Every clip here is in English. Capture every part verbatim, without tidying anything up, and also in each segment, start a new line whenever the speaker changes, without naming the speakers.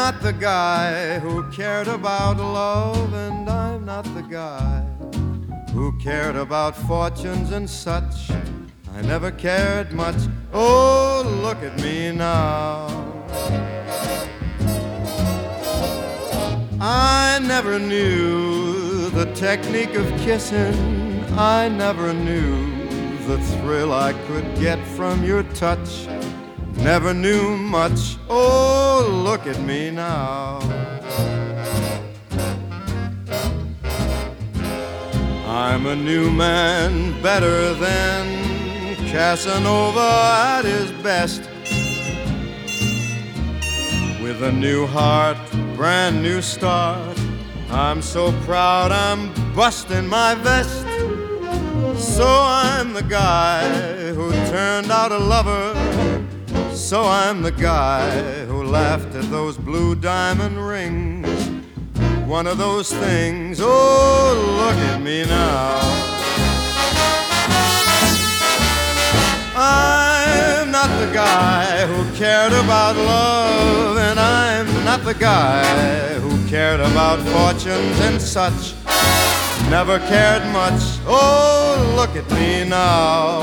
not the guy who cared about love, and I'm not the guy who cared about fortunes and such. I never cared much. Oh, look at me now. I never knew the technique of kissing. I never knew the thrill I could get from your touch. Never knew much. Oh, look at me now. I'm a new man, better than Casanova at his best. With a new heart, brand new start. I'm so proud I'm busting my vest. So I'm the guy who turned out a lover. So I'm the guy who laughed at those blue diamond rings. One of those things, oh, look at me now. I'm not the guy who cared about love, and I'm not the guy who cared about fortunes and such. Never cared much, oh, look at me now.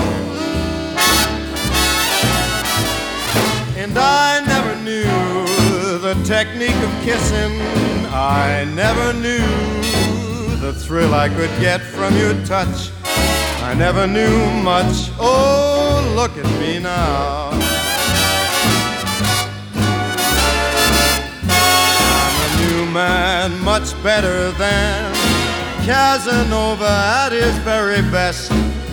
And I never knew the technique of kissing. I never knew the thrill I could get from your touch. I never knew much, oh, look at me now. I'm a new man, much better than Casanova at his very best.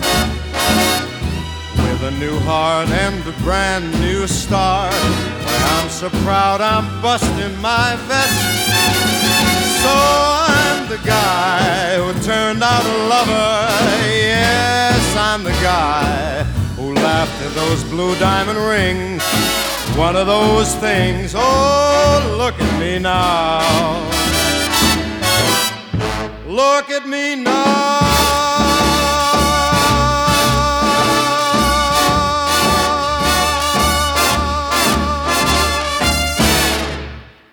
With a new heart and a brand new start. I'm so proud I'm busting my vest. So I'm the guy who turned out a lover. Yes, I'm the guy who laughed at those blue diamond rings. One of those things, oh, look at me now. Look at me now.